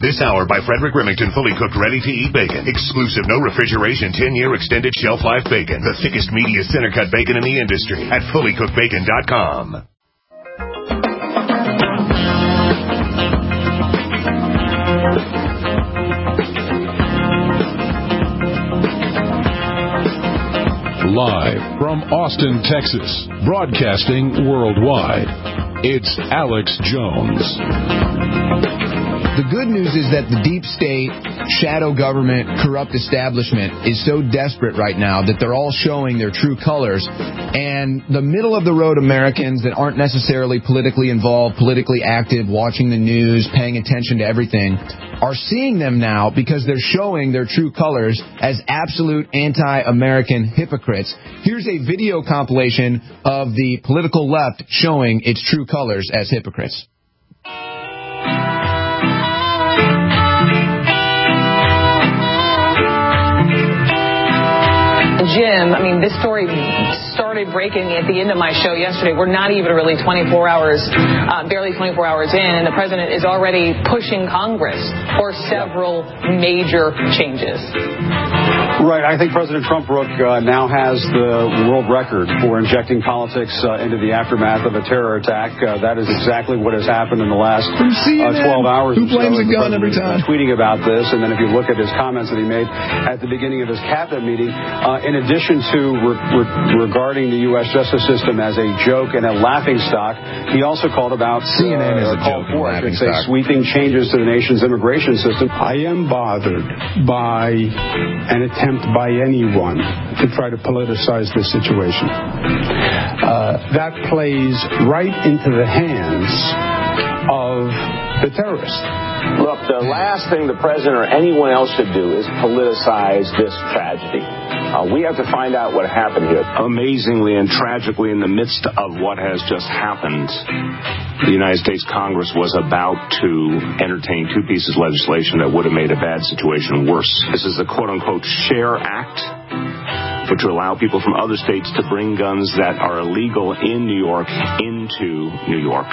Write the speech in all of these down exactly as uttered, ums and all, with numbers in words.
This hour by Frederick Remington, fully cooked, ready-to-eat bacon. Exclusive, no refrigeration, ten-year extended shelf life bacon. The thickest, meatiest, center-cut bacon in the industry at fully cooked bacon dot com. Live from Austin, Texas, broadcasting worldwide, it's Alex Jones. The good news is that the deep state, shadow government, corrupt establishment is so desperate right now that they're all showing their true colors. And the middle-of-the-road Americans that aren't necessarily politically involved, politically active, watching the news, paying attention to everything, are seeing them now because they're showing their true colors as absolute anti-American hypocrites. Here's a video compilation of the political left showing its true colors as hypocrites. Jim, I mean, this story started breaking at the end of my show yesterday. We're not even really twenty-four hours, uh, barely twenty-four hours in, and the president is already pushing Congress for several major changes. Right. I think President Trump, Brooke, uh, now has the world record for injecting politics uh, into the aftermath of a terror attack. Uh, that is exactly what has happened in the last uh, twelve hours. Who blames so. a gun every time? Tweeting about this, and then if you look at his comments that he made at the beginning of his cabinet meeting, uh, in addition to re- re- regarding the U S justice system as a joke and a laughingstock, he also called about C N N uh, is a called joke for, and I should say, sweeping changes to the nation's immigration system. I am bothered by an attempt by anyone to try to politicize this situation. Uh, that plays right into the hands of the terrorists. Look, the last thing the president or anyone else should do is politicize this tragedy. Uh, we have to find out what happened here. Amazingly and tragically, in the midst of what has just happened, the United States Congress was about to entertain two pieces of legislation that would have made a bad situation worse. This is the quote-unquote SHARE Act, which would allow people from other states to bring guns that are illegal in New York into New York,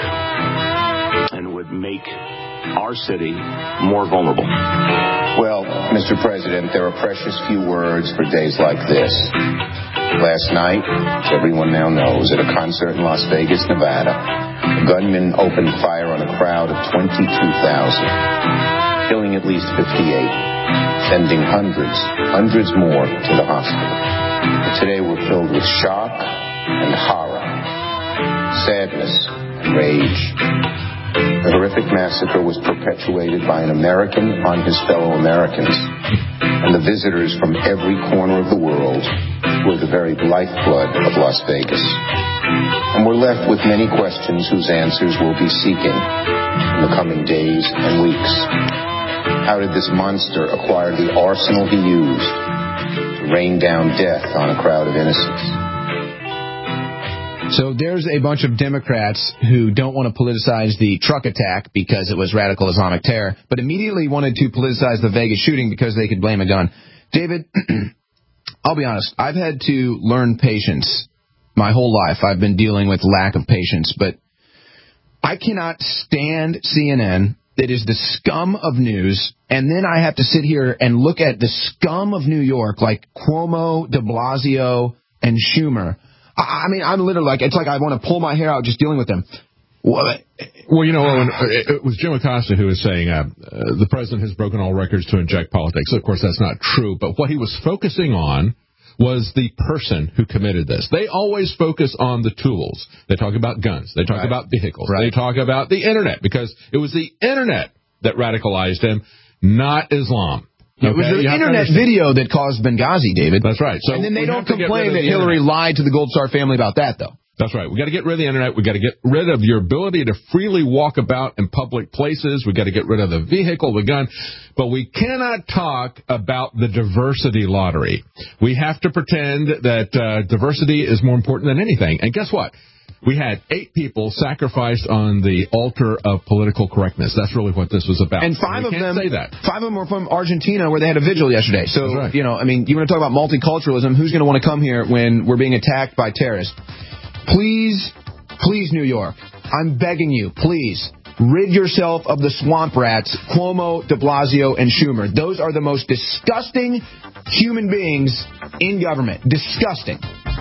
and would make our city more vulnerable. Well, Mister President, there are precious few words for days like this. Last night, as everyone now knows, at a concert in Las Vegas, Nevada, a gunman opened fire on a crowd of twenty-two thousand, killing at least fifty-eight, sending hundreds, hundreds more to the hospital. But today we're filled with shock and horror, sadness and rage. The horrific massacre was perpetuated by an American on his fellow Americans, and the visitors from every corner of the world were the very lifeblood of Las Vegas. And we're left with many questions whose answers we'll be seeking in the coming days and weeks. How did this monster acquire the arsenal he used to rain down death on a crowd of innocents? So there's a bunch of Democrats who don't want to politicize the truck attack because it was radical Islamic terror, but immediately wanted to politicize the Vegas shooting because they could blame a gun. David, I'll be honest, I've had to learn patience my whole life. I've been dealing with lack of patience, but I cannot stand C N N. It is the scum of news, and then I have to sit here and look at the scum of New York like Cuomo, de Blasio, and Schumer. I mean, I'm literally like, it's like I want to pull my hair out just dealing with them. Well, well you know, Owen, it was Jim Acosta who was saying uh, uh, the president has broken all records to inject politics. Of course, that's not true. But what he was focusing on was the person who committed this. They always focus on the tools. They talk about guns. They talk right. about vehicles. Right. They talk about the Internet, because it was the Internet that radicalized him, not Islam. Okay, it was the Internet video that caused Benghazi, David. That's right. So and then they don't complain that Hillary Internet. lied to the Gold Star family about that, though. That's right. We got to get rid of the Internet. We got to get rid of your ability to freely walk about in public places. We got to get rid of the vehicle, the gun. But we cannot talk about the diversity lottery. We have to pretend that uh, diversity is more important than anything. And guess what? We had eight people sacrificed on the altar of political correctness. That's really what this was about. And five of them, say that. five of them were from Argentina, where they had a vigil yesterday. So, right. you know, I mean, you want to talk about multiculturalism? Who's going to want to come here when we're being attacked by terrorists? Please, please, New York, I'm begging you, please, rid yourself of the swamp rats, Cuomo, de Blasio, and Schumer. Those are the most disgusting human beings in government. Disgusting.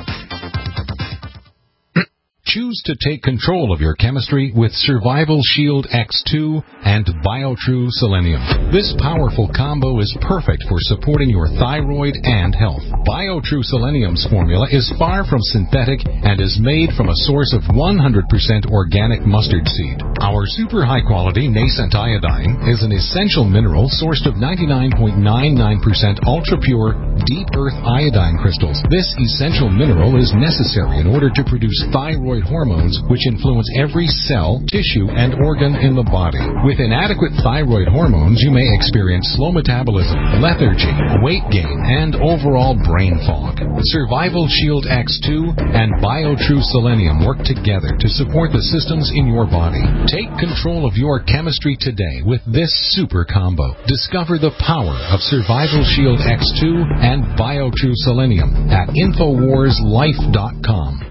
Choose to take control of your chemistry with Survival Shield X two and BioTrue Selenium. This powerful combo is perfect for supporting your thyroid and health. BioTrue Selenium's formula is far from synthetic and is made from a source of one hundred percent organic mustard seed. Our super high-quality nascent iodine is an essential mineral sourced of ninety-nine point nine nine percent ultra-pure, deep earth iodine crystals. This essential mineral is necessary in order to produce thyroid hormones, which influence every cell, tissue, and organ in the body. With inadequate thyroid hormones, you may experience slow metabolism, lethargy, weight gain, and overall brain fog. Survival Shield X two and BioTrue Selenium work together to support the systems in your body. Take control of your chemistry today with this super combo. Discover the power of Survival Shield X two and BioTrue Selenium at Infowars Life dot com.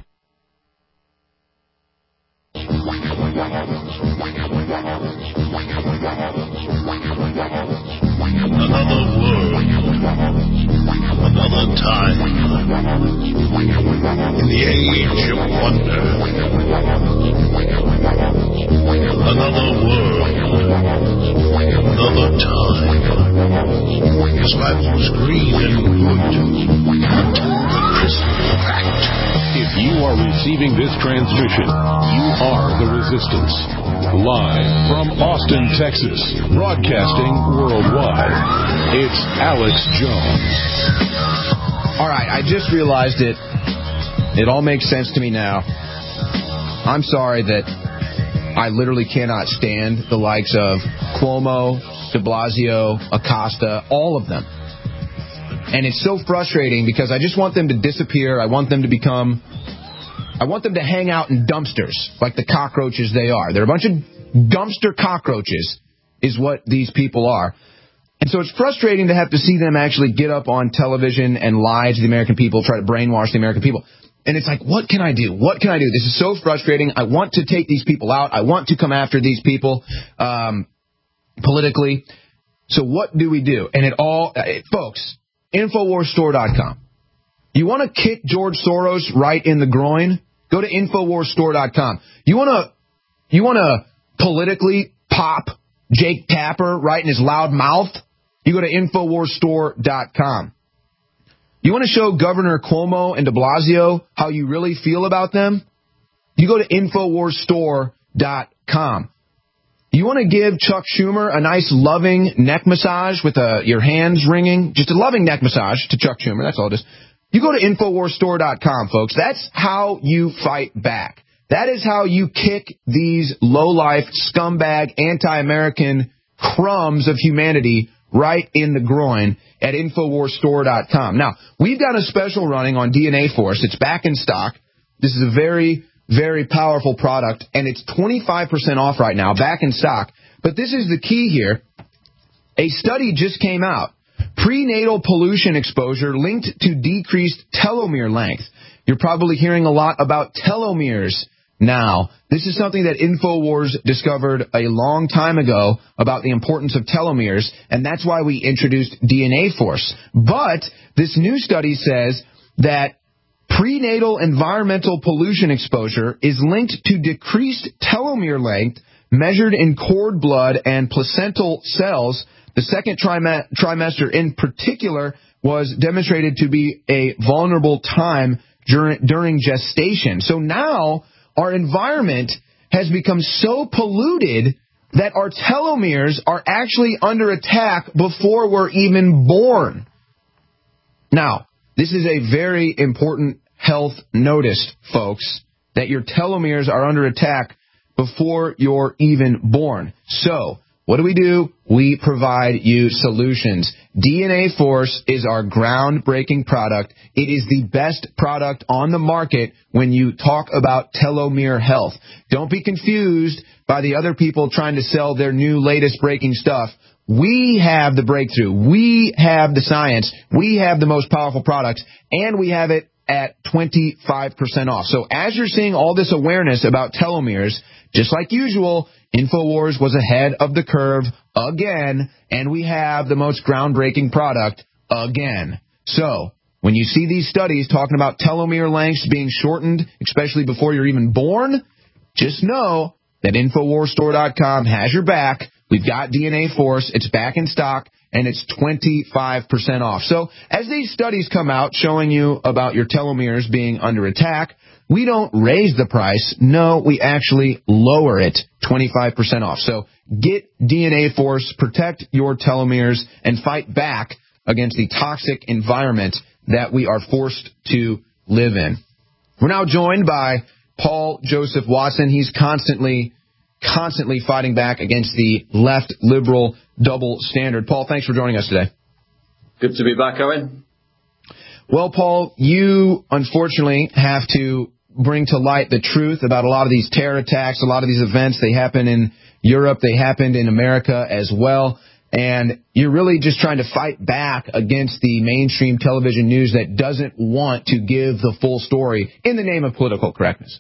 Another world, another time, in the age of wonder. Another world, another time. His life was green and good until the crystal cracked. If you are receiving this transmission, you are the Resistance. Live from Austin, Texas, broadcasting worldwide, it's Alex Jones. All right, I just realized it. It all makes sense to me now. I'm sorry that I literally cannot stand the likes of Cuomo, de Blasio, Acosta, all of them. And it's so frustrating because I just want them to disappear. I want them to become... I want them to hang out in dumpsters like the cockroaches they are. They're a bunch of dumpster cockroaches is what these people are. And so it's frustrating to have to see them actually get up on television and lie to the American people, try to brainwash the American people. And it's like, what can I do? What can I do? This is so frustrating. I want to take these people out. I want to come after these people um, politically. So what do we do? And it all, uh, folks, Infowars Store dot com. You want to kick George Soros right in the groin? Go to Infowars Store dot com. You want to you want to politically pop Jake Tapper right in his loud mouth? You go to Infowars Store dot com. You want to show Governor Cuomo and de Blasio how you really feel about them? You go to Infowars Store dot com. You want to give Chuck Schumer a nice loving neck massage with uh, your hands wringing? Just a loving neck massage to Chuck Schumer. That's all it is. You go to Infowars Store dot com, folks. That's how you fight back. That is how you kick these low-life, scumbag, anti-American crumbs of humanity right in the groin at Infowars Store dot com. Now, we've got a special running on D N A Force. It's back in stock. This is a very, very powerful product, and it's twenty-five percent off right now, back in stock. But this is the key here. A study just came out. Prenatal pollution exposure linked to decreased telomere length. You're probably hearing a lot about telomeres now. This is something that InfoWars discovered a long time ago about the importance of telomeres, and that's why we introduced D N A Force. But this new study says that prenatal environmental pollution exposure is linked to decreased telomere length measured in cord blood and placental cells. The second trim- trimester in particular was demonstrated to be a vulnerable time during, during gestation. So now our environment has become so polluted that our telomeres are actually under attack before we're even born. Now, this is a very important health notice, folks, that your telomeres are under attack before you're even born. So, what do we do? We provide you solutions. D N A Force is our groundbreaking product. It is the best product on the market when you talk about telomere health. Don't be confused by the other people trying to sell their new latest breaking stuff. We have the breakthrough. We have the science. We have the most powerful products, and we have it at twenty-five percent off. So as you're seeing all this awareness about telomeres, just like usual, InfoWars was ahead of the curve again, and we have the most groundbreaking product again. So when you see these studies talking about telomere lengths being shortened, especially before you're even born, just know that InfoWars Store dot com has your back. We've got D N A Force. It's back in stock, and it's twenty-five percent off. So as these studies come out showing you about your telomeres being under attack, we don't raise the price. No, we actually lower it twenty-five percent off. So get D N A Force, protect your telomeres, and fight back against the toxic environment that we are forced to live in. We're now joined by Paul Joseph Watson. He's constantly, constantly fighting back against the left liberal double standard. Paul, thanks for joining us today. Good to be back, Owen. Well, Paul, you unfortunately have to bring to light the truth about a lot of these terror attacks, a lot of these events. They happen in Europe. They happened in America as well. And you're really just trying to fight back against the mainstream television news that doesn't want to give the full story in the name of political correctness.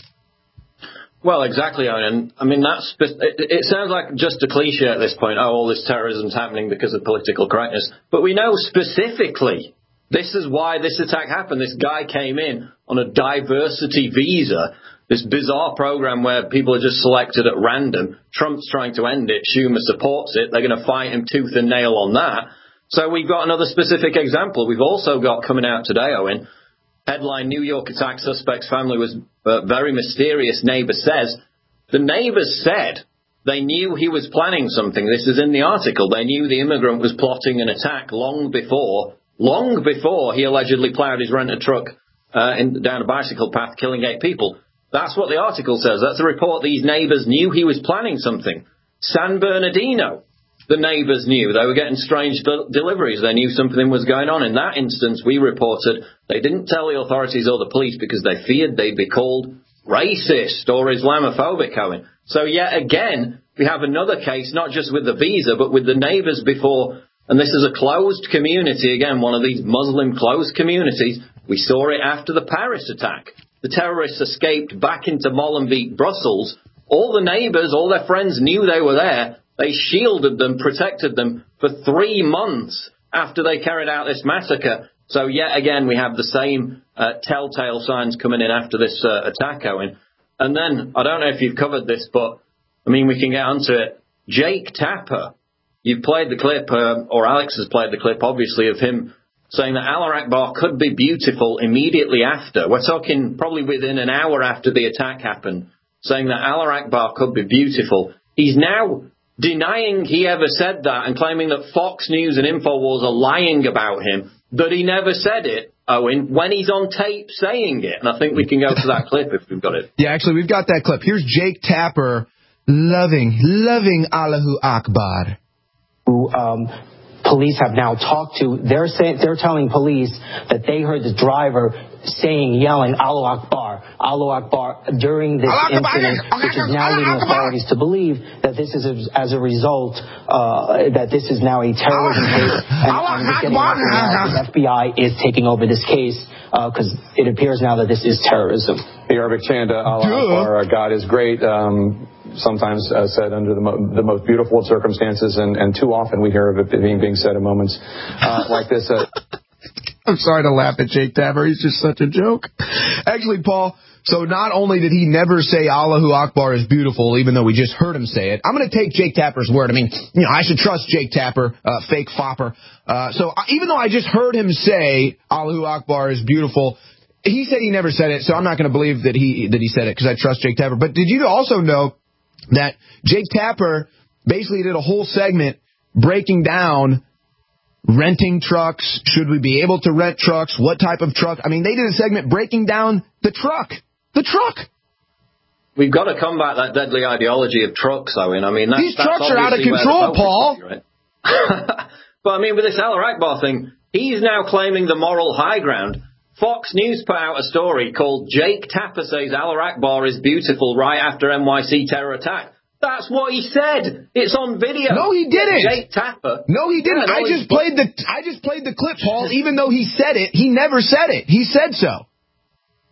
Well, exactly, Owen. I mean, that's it, it sounds like just a cliche at this point. Oh, all this terrorism's happening because of political correctness. But we know specifically this is why this attack happened. This guy came in on a diversity visa, this bizarre program where people are just selected at random. Trump's trying to end it. Schumer supports it. They're going to fight him tooth and nail on that. So we've got another specific example. We've also got coming out today, Owen, headline, New York attack suspect's family was uh, very mysterious, neighbor says. The neighbors said they knew he was planning something. This is in the article. They knew the immigrant was plotting an attack long before, long before he allegedly plowed his rented truck uh, in, down a bicycle path, killing eight people. That's what the article says. That's a report. These neighbors knew he was planning something. San Bernardino, the neighbors knew. They were getting strange de- deliveries. They knew something was going on. In that instance, we reported they didn't tell the authorities or the police because they feared they'd be called racist or Islamophobic, Owen. So yet again, we have another case, not just with the visa, but with the neighbors before. And this is a closed community, again, one of these Muslim closed communities. We saw it after the Paris attack. The terrorists escaped back into Molenbeek, Brussels. All the neighbors, all their friends knew they were there. They shielded them, protected them for three months after they carried out this massacre. So yet again, we have the same uh, telltale signs coming in after this uh, attack, Owen. And then, I don't know if you've covered this, but, I mean, we can get onto it. Jake Tapper, you've played the clip, uh, or Alex has played the clip, obviously, of him saying that Allah Akbar could be beautiful immediately after. We're talking probably within an hour after the attack happened, saying that Allah Akbar could be beautiful. He's now denying he ever said that and claiming that Fox News and InfoWars are lying about him, that he never said it, Owen, when he's on tape saying it. And I think we can go to that clip if we've got it. Yeah, actually, we've got that clip. Here's Jake Tapper loving, loving Allahu Akbar. Who, um... police have now talked to, they're saying, they're telling police that they heard the driver saying, yelling, Allahu Akbar, Allahu Akbar during this incident, which is now leading authorities to believe that this is a, as a result, uh, that this is now a terrorism case. And, and just getting now, the F B I is taking over this case because uh, it appears now that this is terrorism. The Arabic chant, Allah Akbar, uh, God is great. Um, sometimes uh, said under the, mo- the most beautiful of circumstances, and, and too often we hear of it being, being said in moments uh, like this. Uh... I'm sorry to laugh at Jake Tapper. He's just such a joke. Actually, Paul, so not only did he never say Allahu Akbar is beautiful, even though we just heard him say it, I'm going to take Jake Tapper's word. I mean, you know, I should trust Jake Tapper, uh, fake fopper. Uh, so even though I just heard him say Allahu Akbar is beautiful, he said he never said it, so I'm not going to believe that he that he said it because I trust Jake Tapper. But did you also know that Jake Tapper basically did a whole segment breaking down renting trucks? Should we be able to rent trucks? What type of truck? I mean, they did a segment breaking down the truck. The truck. We've got to combat that deadly ideology of trucks, Owen. I mean, that's, these that's trucks are out of control, Paul. Is, right? But I mean, with this Allah Akbar thing, he's now claiming the moral high ground. Fox News put out a story called Jake Tapper says Allah Akbar is beautiful right after N Y C terror attack. That's what he said. It's on video. No, he didn't. Jake Tapper. No, he didn't. I just played the I just played the clip, Paul. Even though he said it, he never said it. He said so.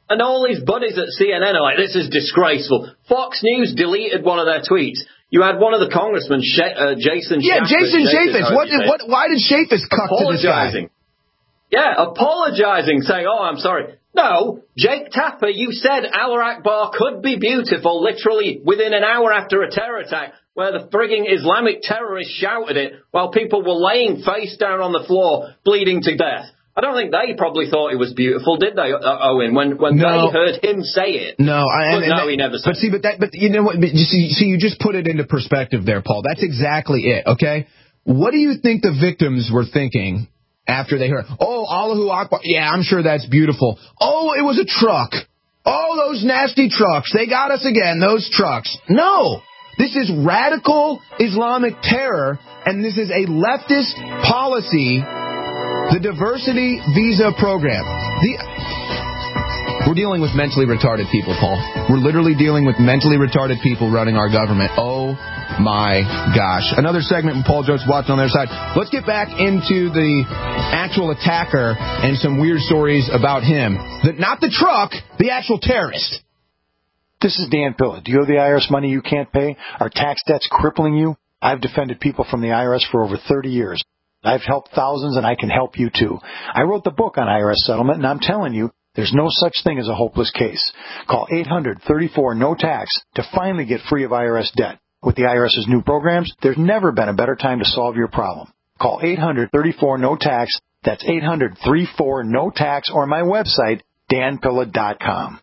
And all his buddies at C N N are like, this is disgraceful. Fox News deleted one of their tweets. You had one of the congressmen, uh, Jason Yeah, Chaffetz, Jason Chaffetz. What, what, why did Chaffetz cuck to this guy? Yeah, apologizing, saying, oh, I'm sorry. No, Jake Tapper, you said Allah Akbar could be beautiful literally within an hour after a terror attack, where the frigging Islamic terrorists shouted it while people were laying face down on the floor, bleeding to death. I don't think they probably thought it was beautiful, did they, Owen, when, when no. they heard him say it? No, I, but and, no, and, he never said But see, but, that, but you know what? But you see, see, you just put it into perspective there, Paul. That's exactly it, okay? What do you think the victims were thinking after they heard, oh, Allahu Akbar, yeah, I'm sure that's beautiful. Oh, it was a truck. Oh, those nasty trucks. They got us again, those trucks. No. This is radical Islamic terror, and this is a leftist policy, the diversity visa program. The, we're dealing with mentally retarded people, Paul. We're literally dealing with mentally retarded people running our government. Oh, my gosh. Another segment from Paul Jones watching on their side. Let's get back into the actual attacker and some weird stories about him. The, not the truck, the actual terrorist. This is Dan Pilla. Do you owe the I R S money you can't pay? Are tax debts crippling you? I've defended people from the I R S for over thirty years. I've helped thousands, and I can help you, too. I wrote the book on I R S settlement, and I'm telling you, there's no such thing as a hopeless case. Call eight hundred, thirty-four, no tax to finally get free of I R S debt. With the I R S's new programs, there's never been a better time to solve your problem. Call eight hundred, thirty-four, no tax. That's eight hundred, thirty-four, no tax, or my website, dan pilla dot com.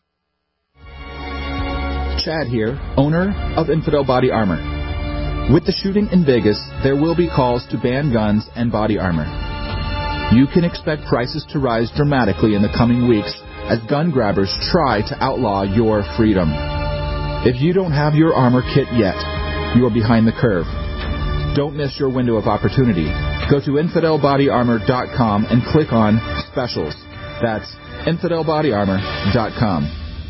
Chad here, owner of Infidel Body Armor. With the shooting in Vegas, there will be calls to ban guns and body armor. You can expect prices to rise dramatically in the coming weeks as gun grabbers try to outlaw your freedom. If you don't have your armor kit yet, you are behind the curve. Don't miss your window of opportunity. Go to infidel body armor dot com and click on Specials. That's infidel body armor dot com.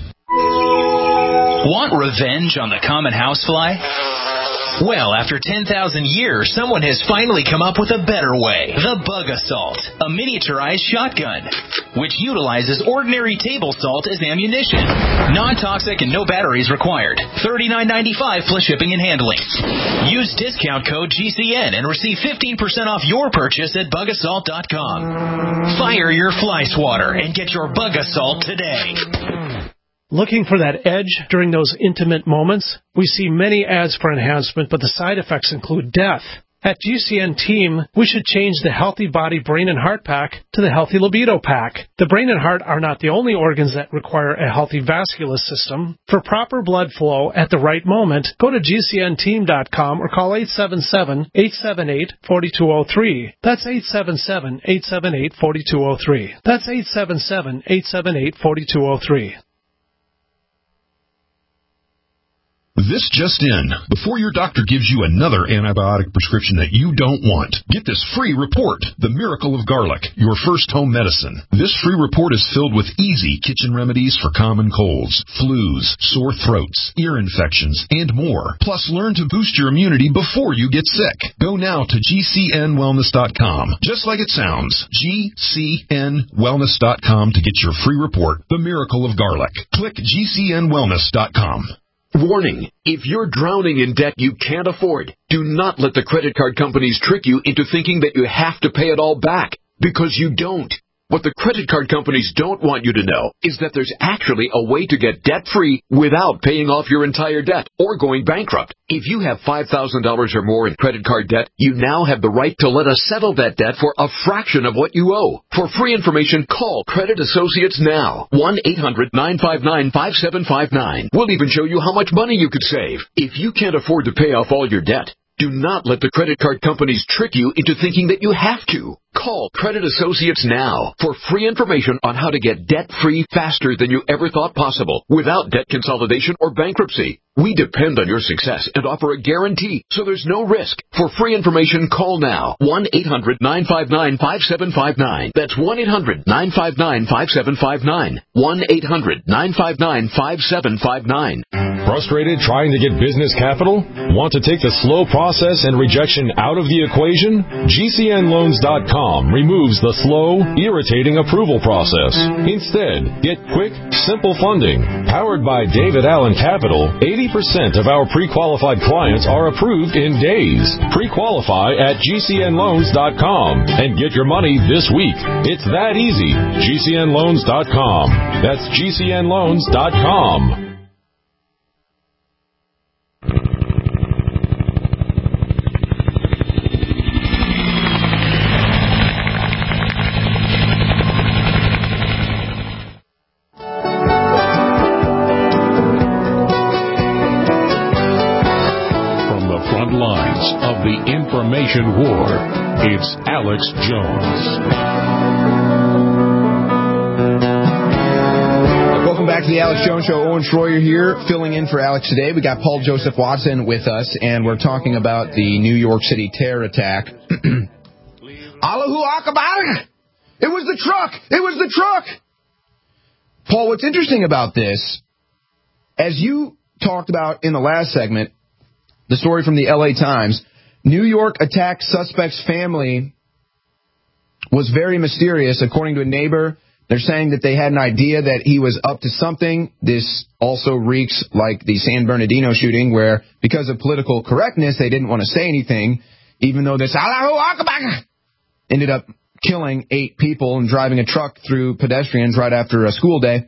Want revenge on the common housefly? Well, after ten thousand years, someone has finally come up with a better way. The Bug Assault, a miniaturized shotgun, which utilizes ordinary table salt as ammunition. Non-toxic and no batteries required. thirty-nine ninety-five plus shipping and handling. Use discount code G C N and receive fifteen percent off your purchase at bug assault dot com. Fire your fly swatter and get your Bug Assault today. Looking for that edge during those intimate moments? We see many ads for enhancement, but the side effects include death. At G C N Team, we should change the Healthy Body Brain and Heart Pack to the Healthy Libido Pack. The brain and heart are not the only organs that require a healthy vascular system. For proper blood flow at the right moment, go to G C N team dot com or call eight seven seven, eight seven eight, four two zero three. That's eight seven seven, eight seven eight, four two zero three. That's eight seven seven, eight seven eight, four two zero three. This just in. Before your doctor gives you another antibiotic prescription that you don't want, get this free report, The Miracle of Garlic, your first home medicine. This free report is filled with easy kitchen remedies for common colds, flus, sore throats, ear infections, and more. Plus, learn to boost your immunity before you get sick. Go now to G C N wellness dot com. Just like it sounds, G C N wellness dot com to get your free report, The Miracle of Garlic. Click G C N wellness dot com. Warning, if you're drowning in debt you can't afford, do not let the credit card companies trick you into thinking that you have to pay it all back, because you don't. What the credit card companies don't want you to know is that there's actually a way to get debt-free without paying off your entire debt or going bankrupt. If you have five thousand dollars or more in credit card debt, you now have the right to let us settle that debt for a fraction of what you owe. For free information, call Credit Associates now. one eight hundred, nine five nine, five seven five nine. We'll even show you how much money you could save. If you can't afford to pay off all your debt, do not let the credit card companies trick you into thinking that you have to. Call Credit Associates now for free information on how to get debt-free faster than you ever thought possible without debt consolidation or bankruptcy. We depend on your success and offer a guarantee, so there's no risk. For free information, call now. one eight hundred nine five nine five seven five nine. That's one eight hundred nine five nine five seven five nine. one eight hundred nine five nine five seven five nine. Frustrated trying to get business capital? Want to take the slow process and rejection out of the equation? G C N loans dot com removes the slow, irritating approval process. Instead, get quick, simple funding. Powered by David Allen Capital, eighty percent of our pre-qualified clients are approved in days. Pre-qualify at G C N loans dot com and get your money this week. It's that easy. G C N loans dot com. That's G C N loans dot com. Of the information war, it's Alex Jones. Welcome back to the Alex Jones Show. Owen Schroyer here, filling in for Alex today. We got Paul Joseph Watson with us, and we're talking about the New York City terror attack. Allahu Akbar! It was the truck! It was the truck! Paul, what's interesting about this, as you talked about in the last segment, the story from the L A Times, New York attack suspect's family was very mysterious. According to a neighbor, they're saying that they had an idea that he was up to something. This also reeks like the San Bernardino shooting, where because of political correctness, they didn't want to say anything, even though this Allahu Akbar ended up killing eight people and driving a truck through pedestrians right after a school day.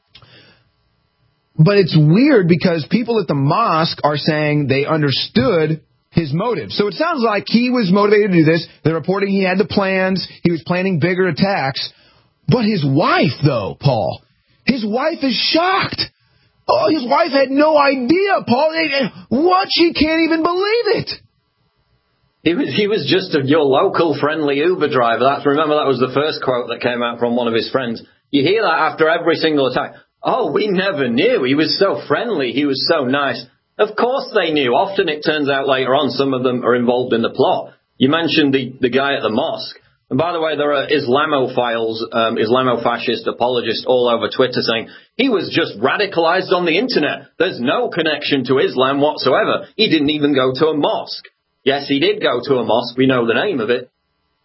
But it's weird because people at the mosque are saying they understood his motive. So it sounds like he was motivated to do this. They're reporting he had the plans. He was planning bigger attacks. But his wife, though, Paul, his wife is shocked. Oh, his wife had no idea, Paul. What? She can't even believe it. He was, he was just a, your local friendly Uber driver. That's, remember, that was the first quote that came out from one of his friends. You hear that after every single attack. Oh, we never knew. He was so friendly. He was so nice. Of course they knew. Often it turns out later on some of them are involved in the plot. You mentioned the, the guy at the mosque. And by the way, there are Islamophiles, um, Islamofascist apologists all over Twitter saying he was just radicalized on the internet. There's no connection to Islam whatsoever. He didn't even go to a mosque. Yes, he did go to a mosque. We know the name of it.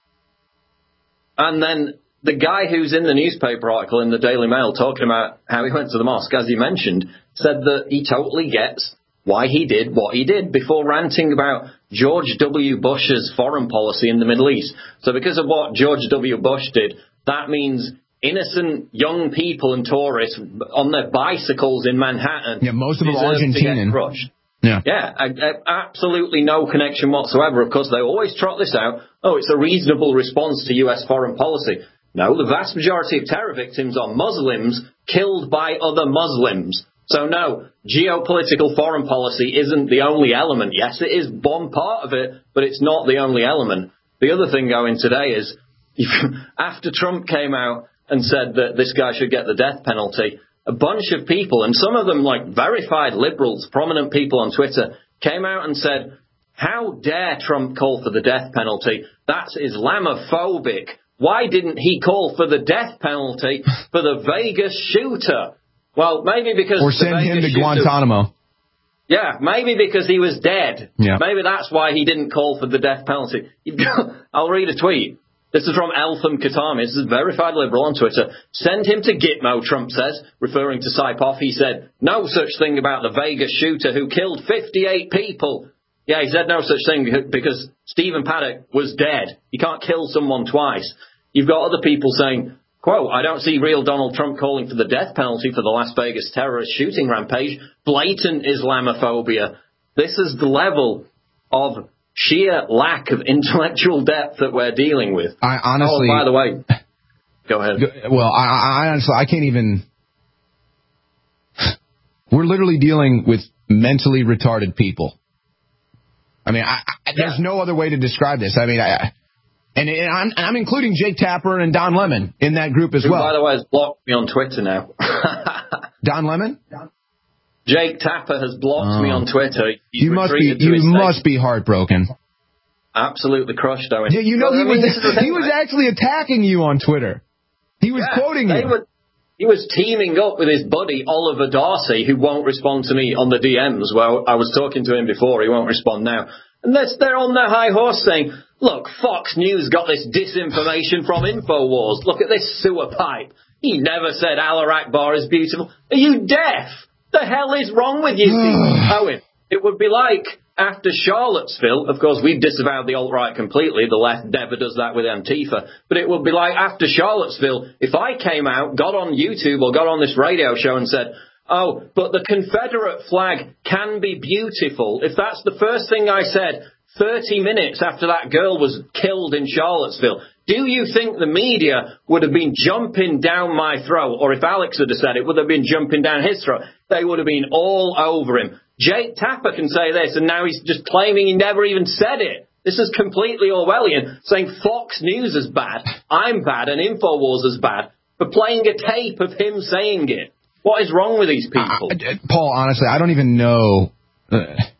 And then the guy who's in the newspaper article in the Daily Mail talking about how he went to the mosque, as he mentioned, said that he totally gets why he did what he did before ranting about George W. Bush's foreign policy in the Middle East. So because of what George W. Bush did, that means innocent young people and tourists on their bicycles in Manhattan. Yeah, most of them Argentinian. Crushed. Yeah, yeah, I, I, absolutely no connection whatsoever. Of course, they always trot this out. Oh, it's a reasonable response to U S foreign policy. No, the vast majority of terror victims are Muslims killed by other Muslims. So no, geopolitical foreign policy isn't the only element. Yes, it is one part of it, but it's not the only element. The other thing going today is, after Trump came out and said that this guy should get the death penalty, a bunch of people, and some of them like verified liberals, prominent people on Twitter, came out and said, how dare Trump call for the death penalty? That's Islamophobic. Why didn't he call for the death penalty for the Vegas shooter? Well, maybe because... Or send him to Guantanamo. Yeah, maybe because he was dead. Yeah. Maybe that's why he didn't call for the death penalty. I'll read a tweet. This is from Eltham Katami. This is a verified liberal on Twitter. Send him to Gitmo, Trump says, referring to Saipov. He said, no such thing about the Vegas shooter who killed fifty-eight people. Yeah, he said no such thing because Stephen Paddock was dead. You can't kill someone twice. You've got other people saying, quote, I don't see real Donald Trump calling for the death penalty for the Las Vegas terrorist shooting rampage. Blatant Islamophobia. This is the level of sheer lack of intellectual depth that we're dealing with. I honestly... Oh, by the way... Go ahead. Well, I, I honestly, I can't even... We're literally dealing with mentally retarded people. I mean, I, I, there's no other way to describe this. I mean, I... And, and I'm, I'm including Jake Tapper and Don Lemon in that group as Who, well. By the way, has blocked me on Twitter now. Don Lemon? Jake Tapper has blocked oh. me on Twitter. He's you must be you must be heartbroken. Absolutely crushed, Owen. Yeah, you know well, he I mean, was he was actually attacking you on Twitter. He was yeah, quoting you. Were, he was teaming up with his buddy Oliver Darcy, who won't respond to me on the D Ms. Well, I was talking to him before. He won't respond now. And they're on their high horse saying, look, Fox News got this disinformation from InfoWars. Look at this sewer pipe. He never said Allah Akbar is beautiful. Are you deaf? The hell is wrong with you? Owen, it would be like after Charlottesville, of course, we've disavowed the alt-right completely. The left never does that with Antifa. But it would be like after Charlottesville, if I came out, got on YouTube or got on this radio show and said, oh, but the Confederate flag can be beautiful. If that's the first thing I said thirty minutes after that girl was killed in Charlottesville, do you think the media would have been jumping down my throat? Or if Alex had said it, would have been jumping down his throat? They would have been all over him. Jake Tapper can say this, and now he's just claiming he never even said it. This is completely Orwellian, saying Fox News is bad, I'm bad, and InfoWars is bad, for playing a tape of him saying it. What is wrong with these people? Uh, Paul, honestly, I don't even know. Uh,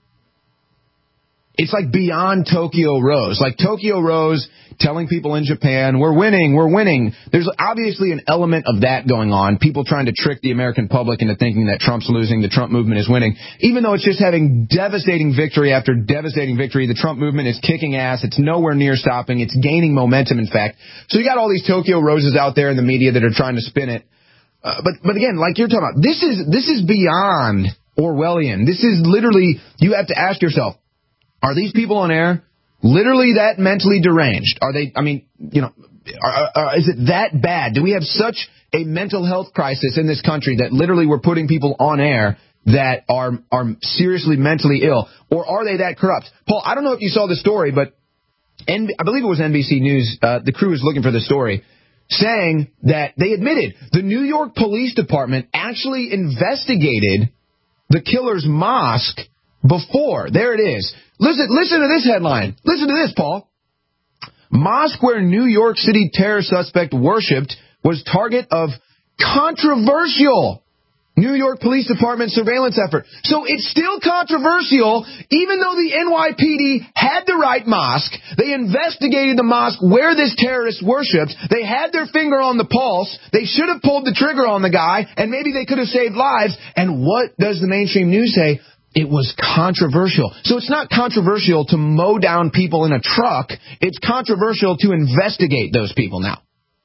it's like beyond Tokyo Rose. Like Tokyo Rose telling people in Japan, we're winning, we're winning. There's obviously an element of that going on. People trying to trick the American public into thinking that Trump's losing, the Trump movement is winning. Even though it's just having devastating victory after devastating victory, the Trump movement is kicking ass. It's nowhere near stopping. It's gaining momentum, in fact. So you got all these Tokyo Roses out there in the media that are trying to spin it. Uh, but but again, like you're talking about, this is this is beyond Orwellian. This is literally, you have to ask yourself, are these people on air literally that mentally deranged? Are they, I mean, you know, are, are, is it that bad? Do we have such a mental health crisis in this country that literally we're putting people on air that are are seriously mentally ill? Or are they that corrupt? Paul, I don't know if you saw the story, but N- I believe it was N B C News. Uh, the crew was looking for the story, saying that they admitted the New York Police Department actually investigated the killer's mosque before. There it is. Listen, listen to this headline. Listen to this, Paul. Mosque where New York City terror suspect worshipped was target of controversial New York Police Department surveillance effort. So it's still controversial, even though the N Y P D had the right mosque. They investigated the mosque where this terrorist worshipped. They had their finger on the pulse. They should have pulled the trigger on the guy, and maybe they could have saved lives. And what does the mainstream news say? It was controversial. So it's not controversial to mow down people in a truck. It's controversial to investigate those people now.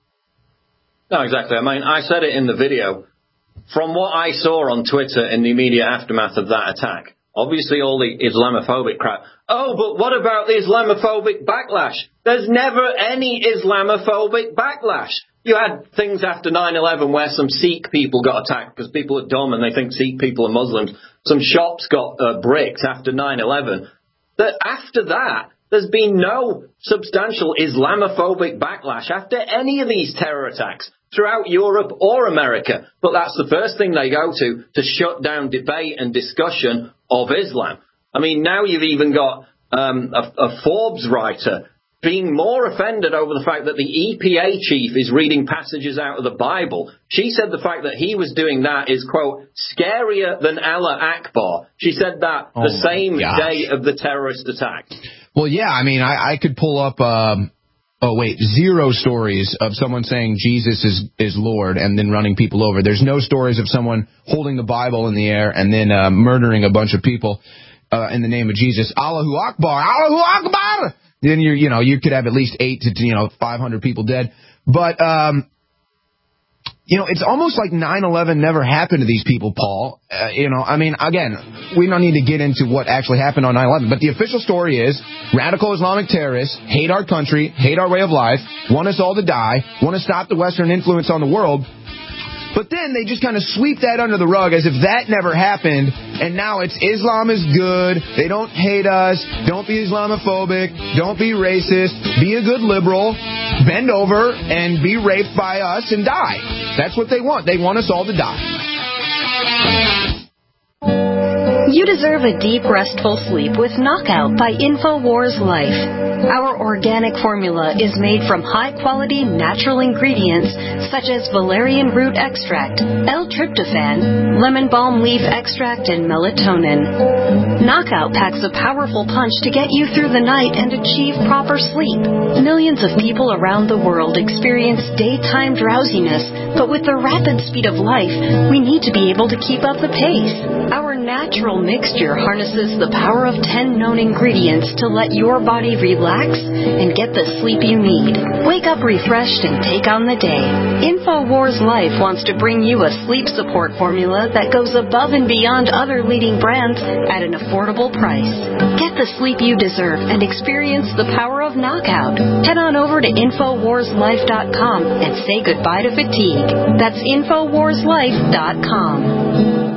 No, exactly. I mean, I said it in the video. From what I saw on Twitter in the immediate aftermath of that attack, obviously all the Islamophobic crap. Oh, but what about the Islamophobic backlash? There's never any Islamophobic backlash. You had things after nine eleven where some Sikh people got attacked because people are dumb and they think Sikh people are Muslims. Some shops got uh, bricked after nine eleven. That after that, there's been no substantial Islamophobic backlash after any of these terror attacks throughout Europe or America. But that's the first thing they go to, to shut down debate and discussion of Islam. I mean, now you've even got um, a, a Forbes writer being more offended over the fact that the E P A chief is reading passages out of the Bible. She said the fact that he was doing that is, quote, scarier than Allah Akbar. She said that oh the same gosh. day of the terrorist attack. Well, yeah, I mean, I, I could pull up, um, oh, wait, zero stories of someone saying Jesus is, is Lord and then running people over. There's no stories of someone holding the Bible in the air and then uh, murdering a bunch of people uh, in the name of Jesus. Allahu Akbar, Allahu Akbar! Then you you know you could have at least eight to you know five hundred people dead, but um, you know it's almost like nine eleven never happened to these people, Paul. Uh, you know, I mean, again, we don't need to get into what actually happened on nine eleven, but the official story is radical Islamic terrorists hate our country, hate our way of life, want us all to die, want to stop the Western influence on the world. But then they just kind of sweep that under the rug as if that never happened, and now it's Islam is good, they don't hate us, don't be Islamophobic, don't be racist, be a good liberal, bend over and be raped by us and die. That's what they want. They want us all to die. You deserve a deep, restful sleep with Knockout by InfoWars Life. Our organic formula is made from high-quality natural ingredients such as valerian root extract, L-tryptophan, lemon balm leaf extract, and melatonin. Knockout packs a powerful punch to get you through the night and achieve proper sleep. Millions of people around the world experience daytime drowsiness, but with the rapid speed of life, we need to be able to keep up the pace. Our natural mixture harnesses the power of ten known ingredients to let your body relax and get the sleep you need. Wake up refreshed and take on the day. InfoWars Life wants to bring you a sleep support formula that goes above and beyond other leading brands at an affordable price. Get the sleep you deserve and experience the power of Knockout. Head on over to Infowars Life dot com and say goodbye to fatigue. That's Infowars Life dot com.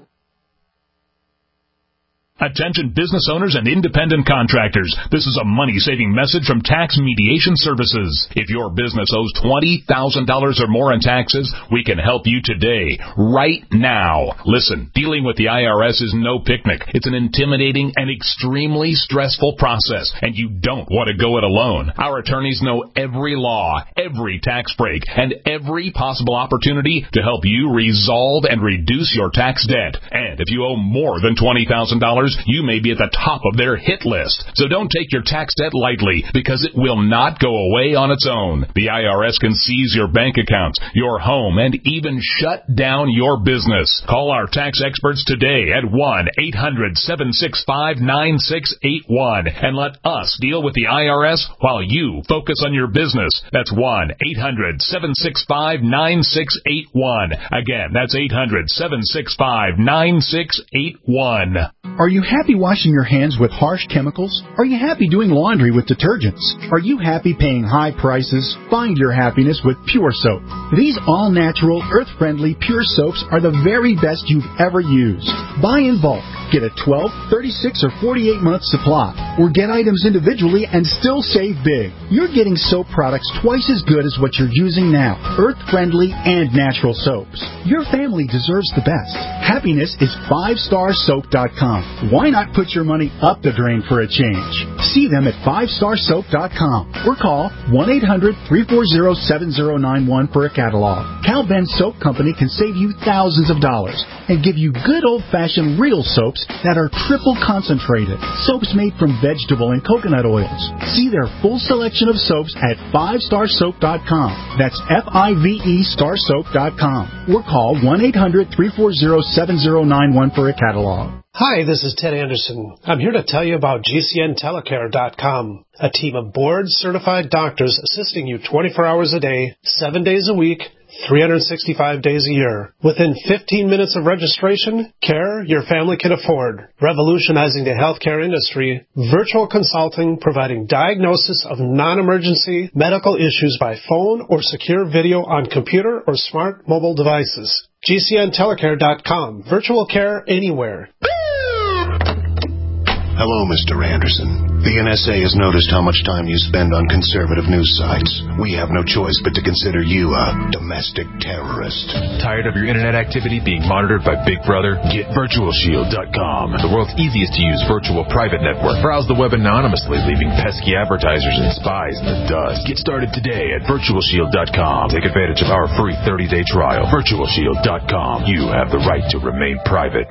Attention business owners and independent contractors. This is a money-saving message from Tax Mediation Services. If your business owes twenty thousand dollars or more in taxes, we can help you today, right now. Listen, dealing with the I R S is no picnic. It's an intimidating and extremely stressful process, and you don't want to go it alone. Our attorneys know every law, every tax break, and every possible opportunity to help you resolve and reduce your tax debt. And if you owe more than twenty thousand dollars, you may be at the top of their hit list. So don't take your tax debt lightly, because it will not go away on its own. The I R S can seize your bank accounts, your home, and even shut down your business. Call our tax experts today at one eight hundred seven six five nine six eight one and let us deal with the I R S while you focus on your business. That's one eight hundred seven six five nine six eight one. Again, that's eight hundred seven six five nine six eight one. Are you happy washing your hands with harsh chemicals? Are you happy doing laundry with detergents? Are you happy paying high prices? Find your happiness with Pure Soap. These all-natural, earth-friendly Pure Soaps are the very best you've ever used. Buy in bulk. Get a twelve, thirty-six, or forty-eight month supply. Or get items individually and still save big. You're getting soap products twice as good as what you're using now. Earth-friendly and natural soaps. Your family deserves the best. Happiness is five star soap dot com. Why not put your money up the drain for a change? See them at five star soap dot com or call one eight hundred three four zero seven zero nine one for a catalog. Cal Ben Soap Company can save you thousands of dollars and give you good old-fashioned real soaps that are triple concentrated. Soaps made from vegetable and coconut oils. See their full selection of soaps at five star soap dot com. That's F I V E star soap dot com. Or call one eight hundred three four zero seven zero nine one for a catalog. Hi, this is Ted Anderson. I'm here to tell you about G C N telecare dot com, a team of board-certified doctors assisting you twenty-four hours a day, seven days a week, three hundred sixty-five days a year. Within fifteen minutes of registration, care your family can afford. Revolutionizing the healthcare industry, virtual consulting providing diagnosis of non-emergency medical issues by phone or secure video on computer or smart mobile devices. G C N telecare dot com. Virtual care anywhere. Hello, Mister Anderson. The N S A has noticed how much time you spend on conservative news sites. We have no choice but to consider you a domestic terrorist. Tired of your internet activity being monitored by Big Brother? Get Virtual Shield dot com, the world's easiest to use virtual private network. Browse the web anonymously, leaving pesky advertisers and spies in the dust. Get started today at Virtual Shield dot com. Take advantage of our free thirty day trial. Virtual Shield dot com. You have the right to remain private.